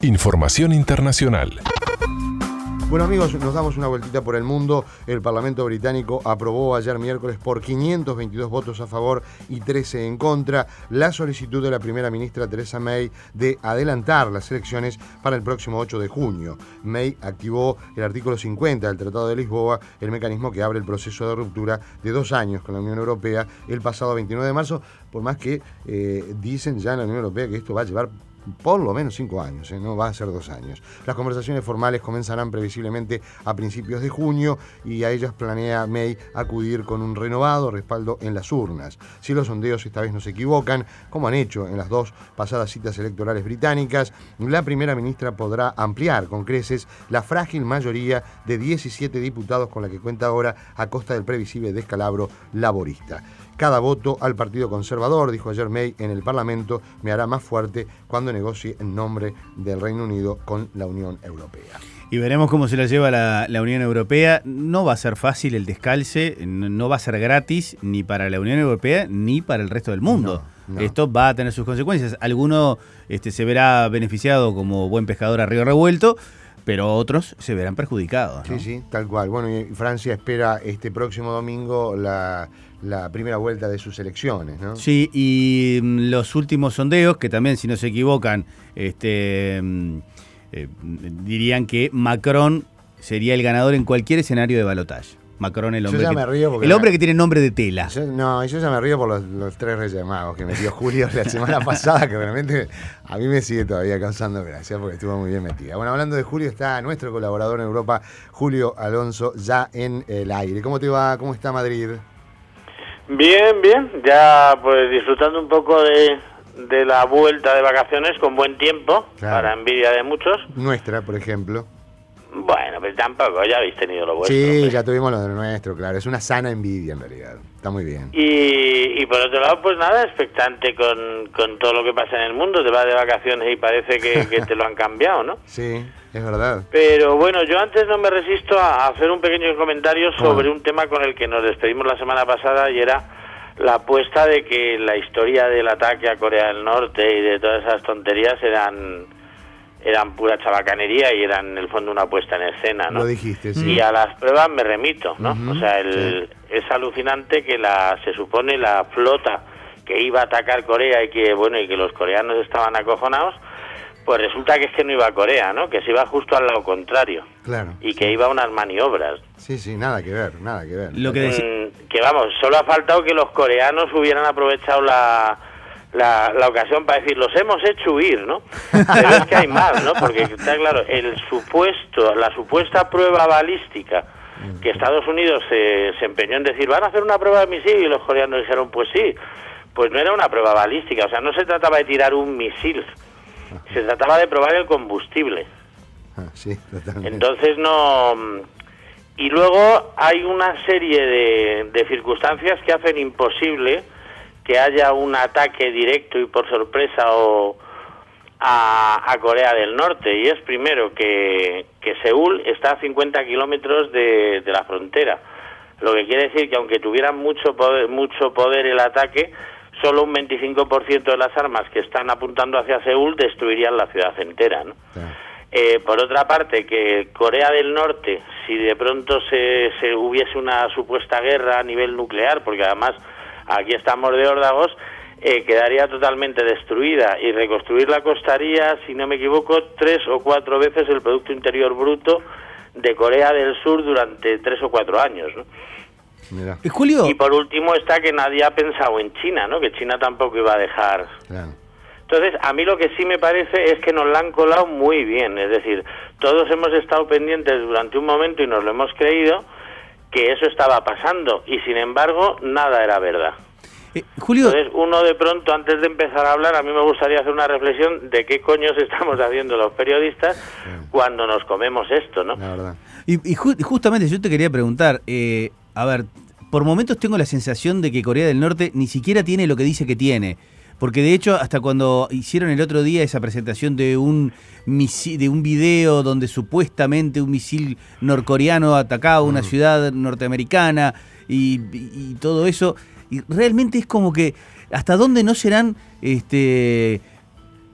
Información internacional. Bueno amigos, nos damos una vueltita por el mundo. El Parlamento británico aprobó ayer miércoles por 522 votos a favor y 13 en contra la solicitud de la primera ministra Theresa May de adelantar las elecciones para el próximo 8 de junio. May activó el artículo 50 del Tratado de Lisboa, el mecanismo que abre el proceso de ruptura de 2 años con la Unión Europea el pasado 29 de marzo, por más que dicen ya en la Unión Europea que esto va a llevar por lo menos 5 años, no va a ser 2 años. Las conversaciones formales comenzarán previsiblemente a principios de junio y a ellas planea May acudir con un renovado respaldo en las urnas. Si los sondeos esta vez no se equivocan, como han hecho en las 2 pasadas citas electorales británicas, la primera ministra podrá ampliar con creces la frágil mayoría de 17 diputados con la que cuenta ahora a costa del previsible descalabro laborista. Cada voto al Partido Conservador, dijo ayer May en el Parlamento, me hará más fuerte cuando negocie en nombre del Reino Unido con la Unión Europea. Y veremos cómo se la lleva la Unión Europea. No va a ser fácil el descalce, no va a ser gratis ni para la Unión Europea ni para el resto del mundo. No. Esto va a tener sus consecuencias. Alguno se verá beneficiado como buen pescador a río revuelto, pero otros se verán perjudicados, ¿no? Sí, tal cual. Bueno, y Francia espera este próximo domingo la primera vuelta de sus elecciones, ¿no? Sí, y los últimos sondeos, que también, si no se equivocan, dirían que Macron sería el ganador en cualquier escenario de balotaje. Macron, el hombre, que tiene nombre de tela. Yo ya me río por los 3 Reyes Magos que metió Julio la semana pasada, que realmente a mí me sigue todavía causando gracia porque estuvo muy bien metida. Bueno, hablando de Julio, está nuestro colaborador en Europa, Julio Alonso, ya en el aire. ¿Cómo te va? ¿Cómo está Madrid? Bien, ya pues disfrutando un poco de la vuelta de vacaciones con buen tiempo, claro, para envidia de muchos. Nuestra, por ejemplo. Bueno, pero tampoco, ya habéis tenido lo vuestro. Sí, pues ya tuvimos lo de nuestro, claro. Es una sana envidia en realidad. Está muy bien. Y por otro lado, pues nada, expectante con todo lo que pasa en el mundo. Te vas de vacaciones y parece que te lo han cambiado, ¿no? Sí, es verdad. Pero bueno, yo antes no me resisto a hacer un pequeño comentario sobre un tema con el que nos despedimos la semana pasada, y era la apuesta de que la historia del ataque a Corea del Norte y de todas esas tonterías eran pura chabacanería y eran en el fondo una puesta en escena, ¿no? Lo dijiste, sí. Y a las pruebas me remito, ¿no? O sea, es alucinante que se supone la flota que iba a atacar Corea y que los coreanos estaban acojonados, pues resulta que es que no iba a Corea, ¿no? Que se iba justo al lado contrario. Claro. Y que iba a unas maniobras. Sí, nada que ver. Lo que que vamos, solo ha faltado que los coreanos hubieran aprovechado la ocasión para decir, los hemos hecho huir, ¿no? Pero es que hay más, ¿no? Porque está claro, la supuesta prueba balística que Estados Unidos se empeñó en decir, van a hacer una prueba de misil, y los coreanos dijeron, pues sí, pues no era una prueba balística, o sea, no se trataba de tirar un misil, se trataba de probar el combustible. Sí, totalmente. Entonces no... Y luego hay una serie de circunstancias que hacen imposible que haya un ataque directo y por sorpresa a Corea del Norte, y es primero que Seúl está a 50 kilómetros de la frontera, lo que quiere decir que aunque tuvieran mucho poder el ataque, solo un 25% de las armas que están apuntando hacia Seúl destruirían la ciudad entera, ¿no? Por otra parte, que Corea del Norte, si de pronto se hubiese una supuesta guerra a nivel nuclear, porque además aquí estamos de órdagos, quedaría totalmente destruida, y reconstruirla costaría, si no me equivoco, 3 o 4 veces el Producto Interior Bruto de Corea del Sur durante 3 o 4 años, ¿no? Mira. Julio. Y por último está que nadie ha pensado en China, ¿no? Que China tampoco iba a dejar. Claro. Entonces, a mí lo que sí me parece es que nos la han colado muy bien, es decir, todos hemos estado pendientes durante un momento y nos lo hemos creído, que eso estaba pasando, y sin embargo nada era verdad. Julio. Entonces uno de pronto, antes de empezar a hablar, a mí me gustaría hacer una reflexión de qué coños estamos haciendo los periodistas cuando nos comemos esto, ¿no? La verdad. Y justamente yo te quería preguntar, a ver, por momentos tengo la sensación de que Corea del Norte ni siquiera tiene lo que dice que tiene. Porque de hecho, hasta cuando hicieron el otro día esa presentación de un video donde supuestamente un misil norcoreano atacaba una ciudad norteamericana y todo eso, y realmente es como que hasta dónde no serán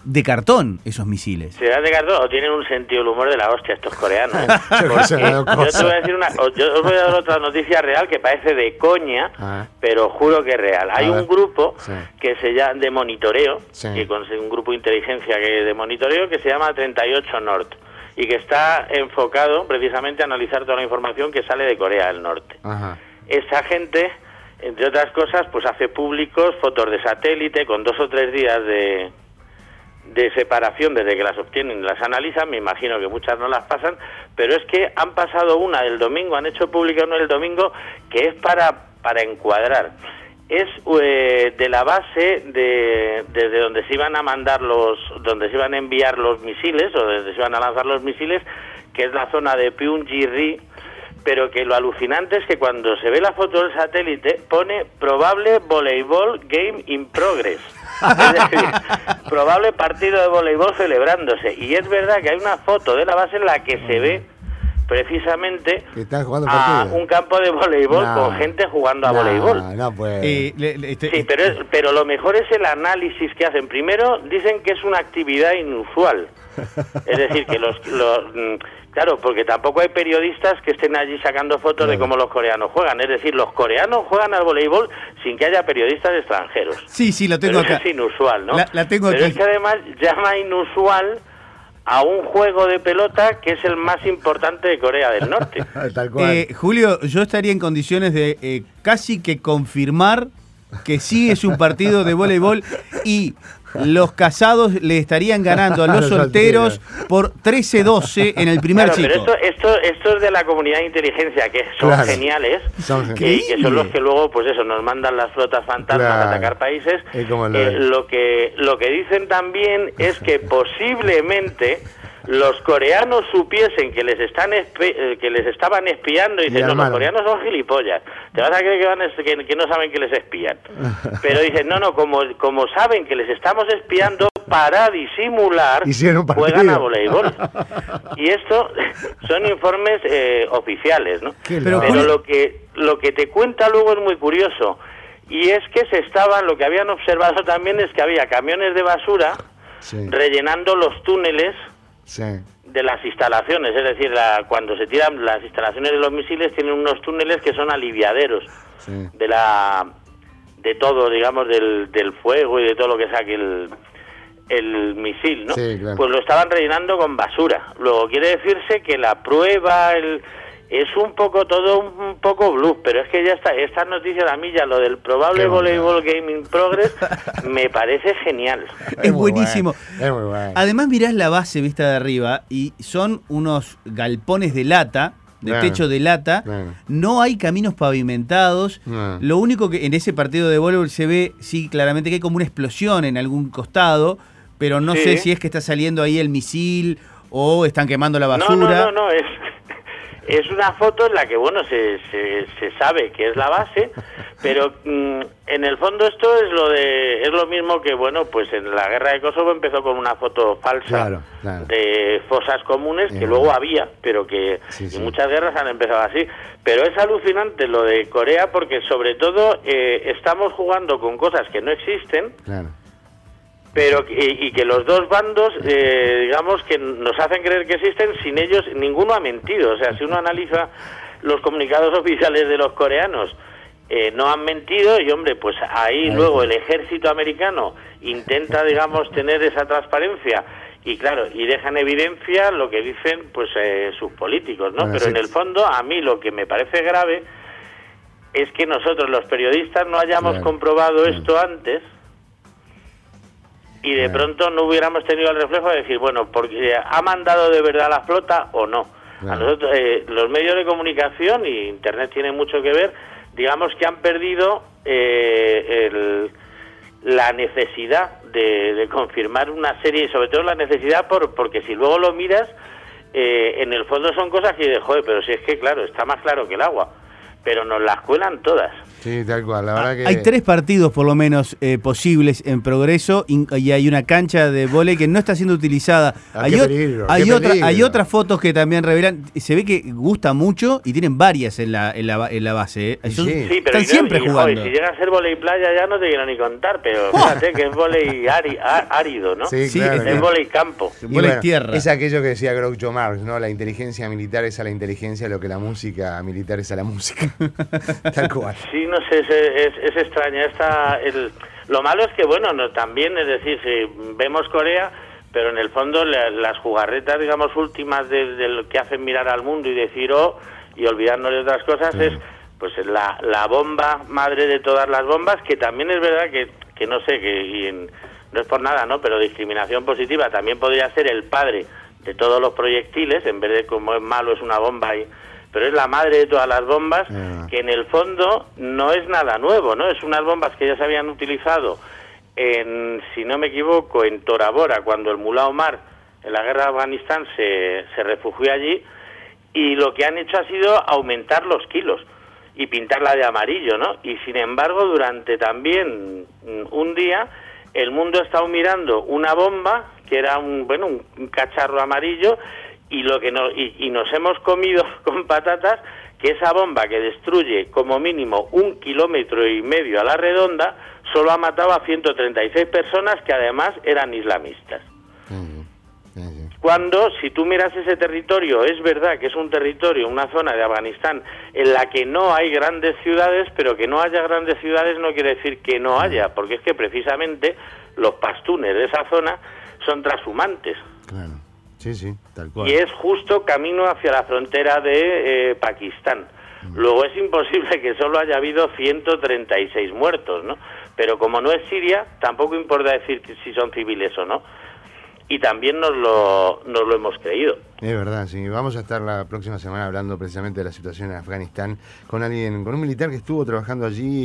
de cartón esos misiles. ¿Serán de cartón o tienen un sentido del humor de la hostia estos coreanos? Yo Porque te voy a decir yo os voy a dar otra noticia real que parece de coña, pero juro que es real. Hay un grupo que se llama de monitoreo, que un grupo de inteligencia de monitoreo que se llama 38 North y que está enfocado precisamente a analizar toda la información que sale de Corea del Norte. Esa gente, entre otras cosas, pues hace públicos fotos de satélite con 2 o 3 días de separación desde que las obtienen y las analizan. Me imagino que muchas no las pasan, pero es que han pasado una del domingo, han hecho pública una del domingo que es para encuadrar. Es de la base desde donde se iban a mandar donde se iban a enviar los misiles o desde se iban a lanzar los misiles, que es la zona de Pyongyang, pero que lo alucinante es que cuando se ve la foto del satélite pone probable voleibol game in progress. Es decir, probable partido de voleibol celebrándose. Y es verdad que hay una foto de la base en la que se ve precisamente a un campo de voleibol con gente jugando a voleibol. Sí, pero lo mejor es el análisis que hacen. Primero dicen que es una actividad inusual. Es decir, que claro, porque tampoco hay periodistas que estén allí sacando fotos de cómo los coreanos juegan. Es decir, los coreanos juegan al voleibol sin que haya periodistas extranjeros. Sí, lo tengo acá. Eso es inusual, ¿no? La tengo pero aquí. Es que además llama inusual a un juego de pelota que es el más importante de Corea del Norte. Tal cual. Julio, yo estaría en condiciones de casi que confirmar que sí es un partido de voleibol y los casados le estarían ganando a los solteros por 13-12 en el primer chico. Pero esto es de la comunidad de inteligencia, que son geniales, que son los que luego, pues eso, nos mandan las flotas fantasmas a atacar países. Lo que dicen también es que posiblemente los coreanos supiesen que les estaban espiando y dicen, no, los coreanos son gilipollas, te vas a creer que no saben que les espían. Pero dicen, no, como saben que les estamos espiando, para disimular, juegan a voleibol. Y esto son informes oficiales, ¿no? Pero lo que te cuenta luego es muy curioso, y es que lo que habían observado también es que había camiones de basura rellenando los túneles de las instalaciones. Es decir, cuando se tiran las instalaciones de los misiles, tienen unos túneles que son aliviaderos de todo, digamos, del fuego y de todo lo que saque el misil, ¿no? Pues lo estaban rellenando con basura. Luego quiere decirse que la prueba es un poco bluff, pero es que ya está. Esta noticia, a mí ya lo del probable voleibol game in progress me parece genial. Es buenísimo. Es muy bueno. Además mirás la base vista de arriba y son unos galpones de lata, de techo de lata. No hay caminos pavimentados. Lo único que en ese partido de voleibol se ve, sí, claramente que hay como una explosión en algún costado, pero no sé si es que está saliendo ahí el misil o están quemando la basura. No, es una foto en la que, bueno, se sabe que es la base, pero en el fondo esto es lo mismo que, bueno, pues en la guerra de Kosovo empezó con una foto falsa de fosas comunes que luego había, pero que en muchas guerras han empezado así. Pero es alucinante lo de Corea porque sobre todo estamos jugando con cosas que no existen. Pero y que los dos bandos, digamos, que nos hacen creer que existen, sin ellos ninguno ha mentido. O sea, si uno analiza los comunicados oficiales de los coreanos, no han mentido y, hombre, pues ahí luego el ejército americano intenta, digamos, tener esa transparencia y, claro, y deja en evidencia lo que dicen, pues, sus políticos, ¿no? Pero en el fondo, a mí lo que me parece grave es que nosotros, los periodistas, no hayamos comprobado esto antes y de pronto no hubiéramos tenido el reflejo de decir, bueno, porque ¿ha mandado de verdad la flota o no? A nosotros, los medios de comunicación, y Internet tiene mucho que ver, digamos que han perdido la necesidad de confirmar una serie, y sobre todo la necesidad porque si luego lo miras, en el fondo son cosas que dices, joder, pero si es que, claro, está más claro que el agua. pero nos las cuelan todas. Sí, tal cual, la verdad que... Hay 3 partidos por lo menos posibles en Progreso y hay una cancha de vóley que no está siendo utilizada. Hay otras fotos que también revelan, se ve que gusta mucho y tienen varias en la base. Sí, pero están siempre jugando. Si llega a ser vóley playa ya no te quiero ni contar, pero fíjate que es vóley árido, ¿no? Sí, claro, es vóley campo. Vóley tierra. Es aquello que decía Groucho Marx, ¿no? La inteligencia militar es a la inteligencia lo que la música militar es a la música. Tal cual. Sí, no sé, es extraña. Lo malo es que, bueno, también, es decir, si vemos Corea, pero en el fondo las jugarretas, digamos, últimas de lo que hacen mirar al mundo y decir, y olvidarnos de otras cosas, es pues la bomba madre de todas las bombas, que también es verdad que no sé, no es por nada, ¿no? Pero discriminación positiva también podría ser el padre de todos los proyectiles, en vez de como es malo, es una bomba pero es la madre de todas las bombas, que en el fondo no es nada nuevo, ¿no? Es unas bombas que ya se habían utilizado si no me equivoco, en Tora Bora, cuando el Mullah Omar en la guerra de Afganistán se refugió allí, y lo que han hecho ha sido aumentar los kilos y pintarla de amarillo, ¿no? Y sin embargo, durante también un día, el mundo ha estado mirando una bomba que era un cacharro amarillo, y nos hemos comido con patatas que esa bomba, que destruye como mínimo 1,5 kilómetros a la redonda, solo ha matado a 136 personas que además eran islamistas. Cuando, si tú miras ese territorio, es verdad que es un territorio, una zona de Afganistán en la que no hay grandes ciudades, pero que no haya grandes ciudades no quiere decir que no haya, porque es que precisamente los pastunes de esa zona son transhumantes. Claro. Sí, tal cual. Y es justo camino hacia la frontera de Pakistán. Luego es imposible que solo haya habido 136 muertos, ¿no? Pero como no es Siria, tampoco importa decir si son civiles o no. Y también nos lo hemos creído. Es verdad, sí. Vamos a estar la próxima semana hablando precisamente de la situación en Afganistán con un militar que estuvo trabajando allí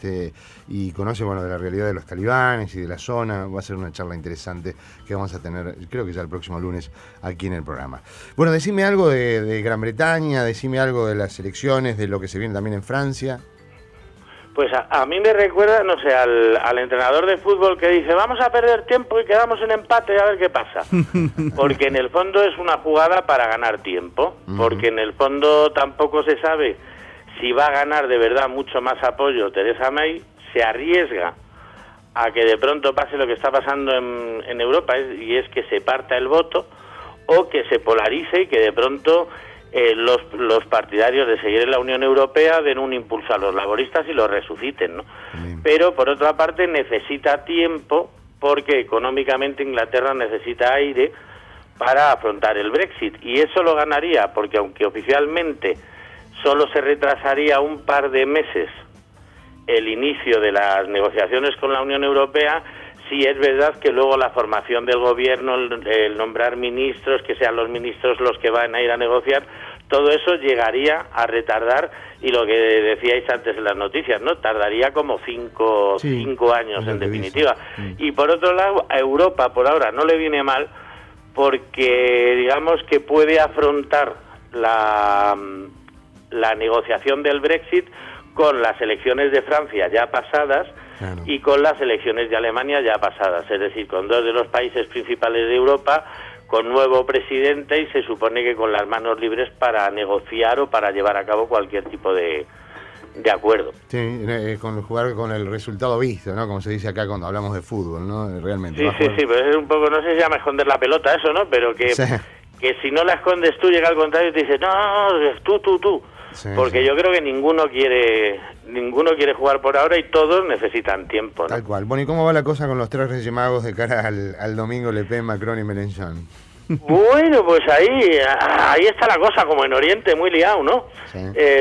y conoce, de la realidad de los talibanes y de la zona. Va a ser una charla interesante que vamos a tener, creo que ya el próximo lunes, aquí en el programa. Bueno, decime algo de Gran Bretaña, decime algo de las elecciones, de lo que se viene también en Francia. Pues a mí me recuerda, no sé, al entrenador de fútbol que dice, vamos a perder tiempo y quedamos en empate a ver qué pasa. Porque en el fondo es una jugada para ganar tiempo, porque en el fondo tampoco se sabe si va a ganar de verdad mucho más apoyo Theresa May, se arriesga a que de pronto pase lo que está pasando en Europa, y es que se parta el voto, o que se polarice y que de pronto los partidarios de seguir en la Unión Europea den un impulso a los laboristas y los resuciten, ¿no? Pero por otra parte necesita tiempo, porque económicamente Inglaterra necesita aire para afrontar el Brexit, y eso lo ganaría, porque aunque oficialmente solo se retrasaría un par de meses el inicio de las negociaciones con la Unión Europea, sí es verdad que luego la formación del gobierno, el nombrar ministros, que sean los ministros los que van a ir a negociar, todo eso llegaría a retardar, y lo que decíais antes en las noticias, ¿no? Tardaría como 5 años en definitiva. Y por otro lado, a Europa por ahora no le viene mal, porque digamos que puede afrontar la negociación del Brexit con las elecciones de Francia ya pasadas, claro, y con las elecciones de Alemania ya pasadas, es decir, con dos de los países principales de Europa, con nuevo presidente, y se supone que con las manos libres para negociar o para llevar a cabo cualquier tipo de acuerdo. Sí, jugar con el resultado visto, ¿no? Como se dice acá cuando hablamos de fútbol, ¿no? Realmente. Sí, pero es un poco, no sé si llama esconder la pelota eso, ¿no? Pero que si no la escondes tú, llega al contrario y te dice, no, tú. Sí, porque yo creo que ninguno quiere jugar por ahora, y todos necesitan tiempo, ¿no? Tal cual. Bueno, ¿y cómo va la cosa con los 3 Reyes Magos de cara al domingo? Le Pen, Macron y Mélenchon. Bueno, pues ahí está la cosa, como en Oriente, muy liado, ¿no? Sí.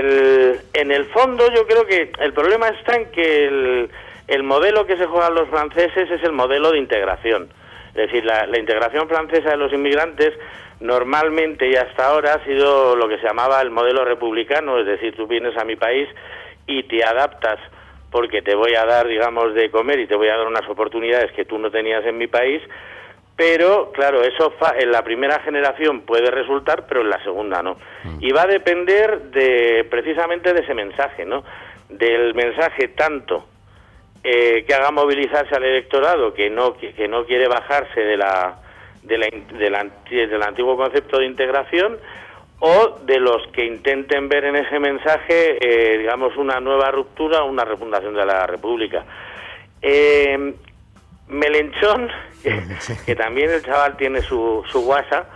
En el fondo yo creo que el problema está en que el modelo que se juegan los franceses es el modelo de integración. Es decir, la integración francesa de los inmigrantes normalmente y hasta ahora ha sido lo que se llamaba el modelo republicano, es decir, tú vienes a mi país y te adaptas porque te voy a dar, digamos, de comer y te voy a dar unas oportunidades que tú no tenías en mi país, pero claro, eso en la primera generación puede resultar, pero en la segunda no. Y va a depender precisamente de ese mensaje, ¿no? Del mensaje tanto que haga movilizarse al electorado, que no quiere bajarse del antiguo concepto de integración, o de los que intenten ver en ese mensaje, digamos, una nueva ruptura, una refundación de la República. Melenchón, que también el chaval tiene su WhatsApp,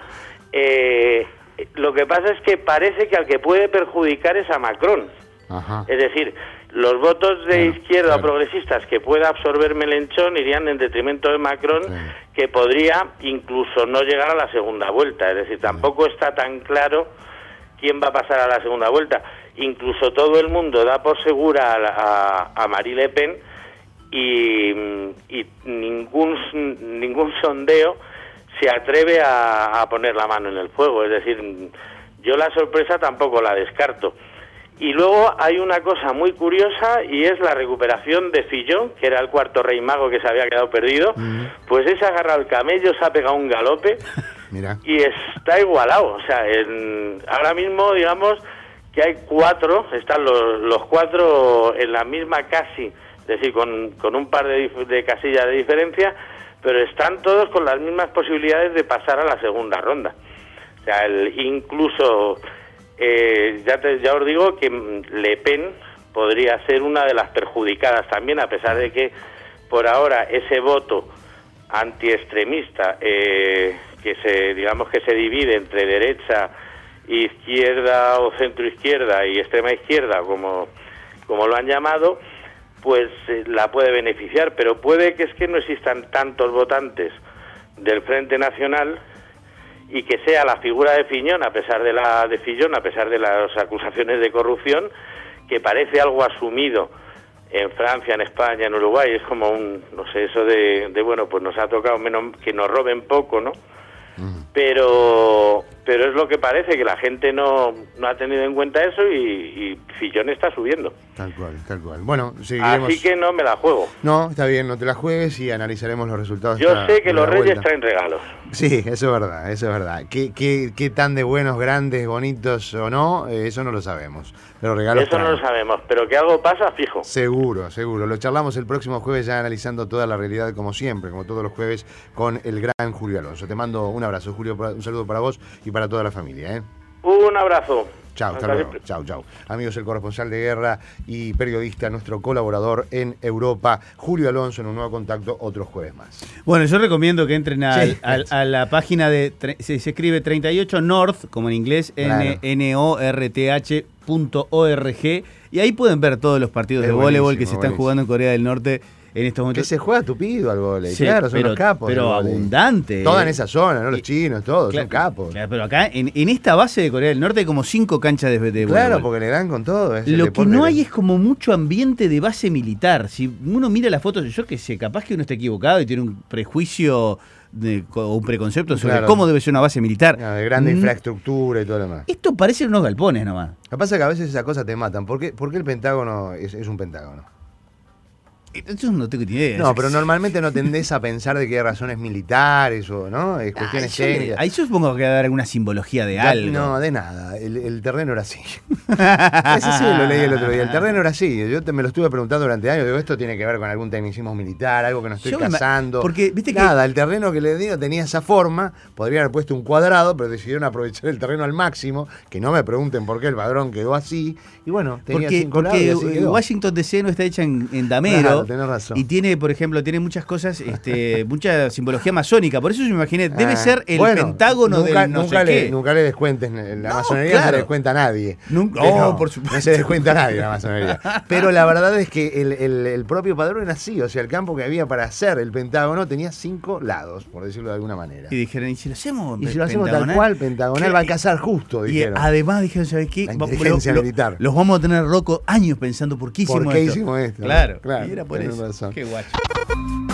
lo que pasa es que parece que al que puede perjudicar es a Macron. Ajá. Es decir, los votos de izquierda progresistas que pueda absorber Melenchón irían en detrimento de Macron, que podría incluso no llegar a la segunda vuelta. Es decir, tampoco está tan claro quién va a pasar a la segunda vuelta. Incluso todo el mundo da por segura a Marine Le Pen, y ningún sondeo se atreve a poner la mano en el fuego. Es decir, yo la sorpresa tampoco la descarto. Y luego hay una cosa muy curiosa, y es la recuperación de Fillon, que era el cuarto rey mago que se había quedado perdido. Pues ese ha agarrado el camello, se ha pegado un galope. Mira. Y está igualado. O sea, ahora mismo, digamos que hay están los cuatro en la misma casi, es decir, con un par de casillas de diferencia, pero están todos con las mismas posibilidades de pasar a la segunda ronda. O sea, incluso... ya os digo que Le Pen podría ser una de las perjudicadas también, a pesar de que por ahora ese voto antiextremista que se divide entre derecha, izquierda o centroizquierda y extrema izquierda, como lo han llamado, pues la puede beneficiar, pero puede que es que no existan tantos votantes del Frente Nacional, y que sea la figura de Fillon, a pesar de las acusaciones de corrupción, que parece algo asumido en Francia, en España, en Uruguay. Es como eso de bueno, pues nos ha tocado menos que nos roben poco, ¿no? Pero es lo que parece, que la gente no ha tenido en cuenta eso, y Fillon está subiendo. Tal cual. Bueno, seguiremos. Así que no me la juego. No, está bien, no te la juegues, y analizaremos los resultados. Yo sé que los Reyes traen regalos. Sí, eso es verdad. ¿Qué tan de buenos, grandes, bonitos o no? Eso no lo sabemos. Pero regalos eso no lo sabemos, pero que algo pasa, fijo. Seguro. Lo charlamos el próximo jueves, ya analizando toda la realidad, como siempre, como todos los jueves, con el gran Julio Alonso. Te mando un abrazo, Julio, un saludo para vos y para toda la familia, ¿eh? Un abrazo. Chao, hasta luego. Chao. Amigos, el corresponsal de guerra y periodista, nuestro colaborador en Europa, Julio Alonso, en un nuevo contacto, otro jueves más. Bueno, yo recomiendo que entren a la página se escribe 38 North, como en inglés, claro. north.org, y ahí pueden ver todos los partidos de voleibol que se están jugando en Corea del Norte en estos momentos. Que se juega tupido al vóley, sí, claro, son los capos. Pero abundante. Toda en esa zona, ¿no? Los chinos, todos, son capos. Claro, pero acá, en esta base de Corea del Norte hay como 5 canchas de voleibol. Claro, porque le dan con todo. Lo que no hay es como mucho ambiente de base militar. Si uno mira las fotos, yo que sé, capaz que uno está equivocado y tiene un prejuicio o un preconcepto sobre cómo debe ser una base militar. De grande infraestructura y todo lo demás. Esto parecen unos galpones nomás. Lo que pasa es que a veces esas cosas te matan. ¿Por qué el Pentágono es un Pentágono? Yo no tengo ni idea. No, pero normalmente no tendés a pensar de que hay razones militares o no, es cuestiones técnicas. Ahí yo supongo que va a haber alguna simbología de algo. No, de nada. El terreno era así. Ese sí lo leí el otro día. El terreno era así. Me lo estuve preguntando durante años. Digo, esto tiene que ver con algún tecnicismo militar, algo que no estoy cazando. Porque, viste nada, el terreno que le digo tenía esa forma. Podría haber puesto un cuadrado, pero decidieron aprovechar el terreno al máximo. Que no me pregunten por qué el padrón quedó así. Y bueno, tenía 5 lados y así quedó. Washington DC no está hecha en damero. Claro, tenés razón. Y tiene, por ejemplo, muchas cosas, mucha simbología masónica. Por eso yo me imaginé, debe ser el Pentágono del no sé qué. Nunca le descuentes, la masonería no se le descuenta a nadie. Por supuesto. No se descuenta a nadie la masonería. Pero la verdad es que el propio padrón era así. O sea, el campo que había para hacer el Pentágono tenía 5 lados, por decirlo de alguna manera. Y dijeron, ¿y si lo hacemos? Y si lo hacemos tal cual, Pentagonal va a casar justo, dijeron. Y además dijeron, ¿sabes qué? La inteligencia militar. Los vamos a tener locos años pensando por qué hicimos esto. ¿Por qué hicimos esto? Claro. Y era por eso. Qué guacho.